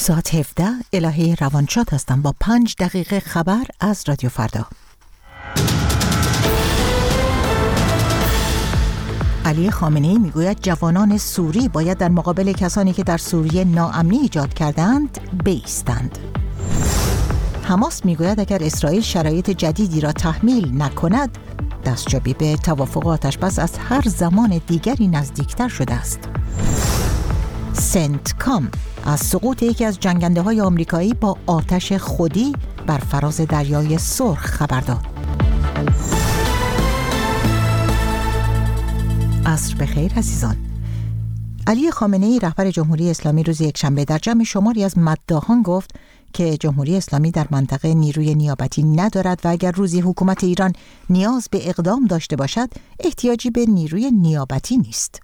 ساعت 17 الهه روانشاد هستم با 5 دقیقه خبر از رادیو فردا. علی خامنه‌ای میگوید جوانان سوری باید در مقابل کسانی که در سوریه ناامنی ایجاد کردند بایستند. حماس میگوید اگر اسرائیل شرایط جدیدی را تحمیل نکند دستیابی به توافق آتشبس از هر زمان دیگری نزدیکتر شده است. سنتکام از سقوط یکی از جنگنده‌های آمریکایی با آتش خودی بر فراز دریای سرخ خبر داد. عصر بخیر عزیزان. علی خامنه‌ای رهبر جمهوری اسلامی روز یکشنبه در جمع شماری از مداحان گفت که جمهوری اسلامی در منطقه نیروی نیابتی ندارد و اگر روزی حکومت ایران نیاز به اقدام داشته باشد احتیاجی به نیروی نیابتی نیست.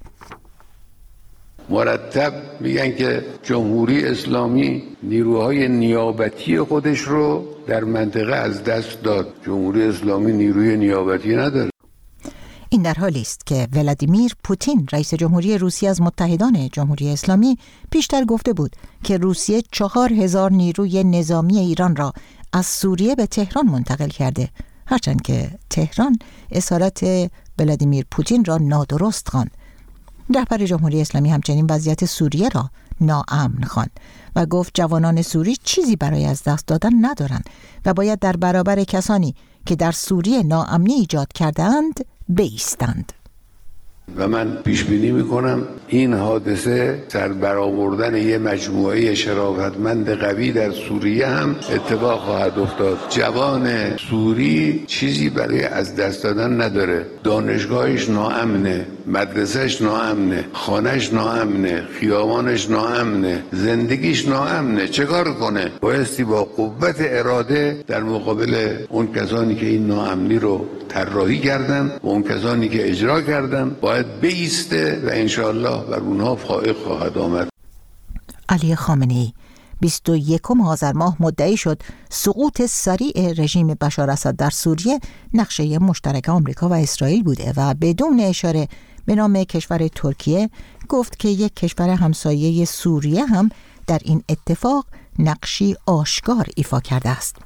مرتب میگن که جمهوری اسلامی نیروهای نیابتی خودش رو در منطقه از دست داد. جمهوری اسلامی نیروی نیابتی نداره. این در حالی است که ولادیمیر پوتین رئیس جمهوری روسیه از متحدان جمهوری اسلامی پیشتر گفته بود که روسیه 4000 نیروی نظامی ایران را از سوریه به تهران منتقل کرده، هرچند که تهران اصالت ولادیمیر پوتین را نادرست خواند. رهبر جمهوری اسلامی همچنین وضعیت سوریه را ناامن خواند و گفت جوانان سوری چیزی برای از دست دادن ندارند و باید در برابر کسانی که در سوریه ناامنی ایجاد کردند بایستند. و من پیش بینی میکنم این حادثه سر برآوردن یه مجموعه شرافتمند قوی در سوریه هم اتفاق خواهد افتاد. جوان سوری چیزی برای از دست دادن نداره. دانشگاهش ناامنه، مدرسهش ناامنه، خانهش ناامنه، خیابانش ناامنه، زندگیش ناامنه. چه کار کنه؟ بایستی با قوت اراده در مقابل اون کسانی که این ناامنی رو طراحی کردن و اون کسانی که اجرا کردن باید بایسته و انشاءالله بر اونها فائق خواهد آمد. علی خامنه‌ای 21 آذر ماه مدعی شد سقوط سریع رژیم بشار اسد در سوریه نقشه مشترک آمریکا و اسرائیل بوده و بدون اشاره به نام کشور ترکیه گفت که یک کشور همسایه سوریه هم در این اتفاق نقشی آشکار ایفا کرده است.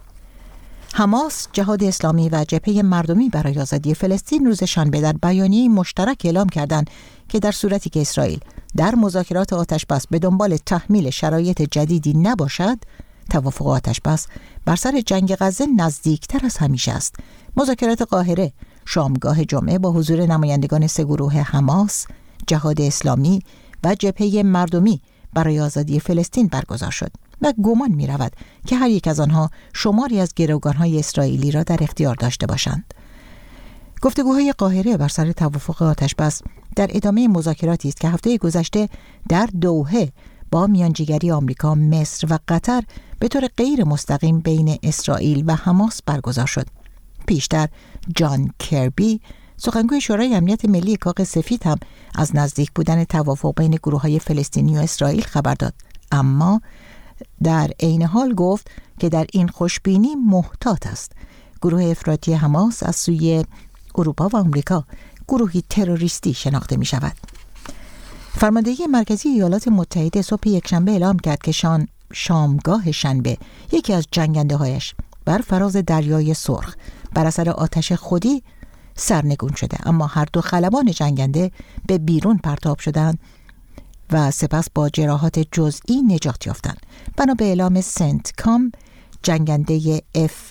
حماس، جهاد اسلامی و جبهه مردمی برای آزادی فلسطین روز شنبه در بیانیه مشترک اعلام کردند که در صورتی که اسرائیل در مذاکرات آتشبس به دنبال تحمیل شرایط جدیدی نباشد، توافق آتشبس بر سر جنگ غزه نزدیکتر از همیشه است. مذاکرات قاهره شامگاه جمعه با حضور نمایندگان سه گروه حماس، جهاد اسلامی و جبهه مردمی برای آزادی فلسطین برگزار شد و گمان می رود که هر یک از آنها شماری از گروگان‌های اسرائیلی را در اختیار داشته باشند. گفتگوهای قاهره بر سر توافق آتشبس در ادامه مذاکراتی است که هفته گذشته در دوحه با میانجیگری آمریکا، مصر و قطر به طور غیر مستقیم بین اسرائیل و حماس برگزار شد. پیشتر جان کربی، سخنگوی شورای امنیت ملی کاخ سفید هم از نزدیک بودن توافق بین گروه‌های فلسطینی و اسرائیل خبر داد، اما در عین حال گفت که در این خوشبینی محتاط است. گروه افراطی حماس از سوی اروپا و آمریکا گروهی تروریستی شناخته می شود. فرماندهی مرکزی ایالات متحده صبح یکشنبه اعلام کرد که شامگاه شنبه یکی از جنگنده هایش بر فراز دریای سرخ بر اثر آتش خودی سرنگون شده، اما هر دو خلبان جنگنده به بیرون پرتاب شدند و سپس با جراحات جزئی نجات یافتند. بنا به اعلام سنتکام، جنگنده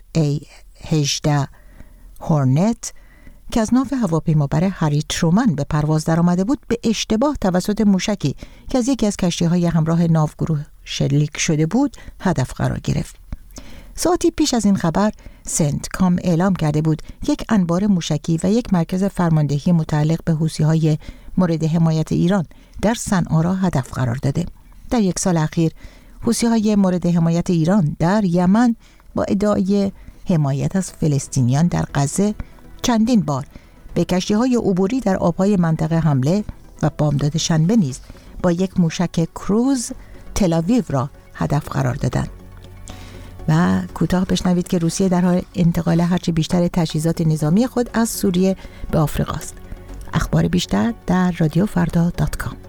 F-18 هورنت که از ناو هواپیمابر هری ترومن به پرواز در آمده بود به اشتباه توسط موشکی که از یکی از کشتی‌های همراه ناوگروه شلیک شده بود هدف قرار گرفت. ساعتی پیش از این خبر سنتکام اعلام کرده بود یک انبار موشکی و یک مرکز فرماندهی متعلق به حوثی‌های مورد حمایت ایران در صنعا را هدف قرار داده. در یک سال اخیر حوثی‌های مورد حمایت ایران در یمن با ادعای حمایت از فلسطینیان در غزه چندین بار به کشتی‌های عبوری در آب‌های منطقه حمله و بامداد شنبه نیز با یک موشک کروز تل‌آویو را هدف قرار دادند. و کوتاه بشنوید که روسیه در حال انتقال هرچه بیشتر تجهیزات نظامی خود از سوریه به آفریقا است. اخبار بیشتر در رادیوفردا.com.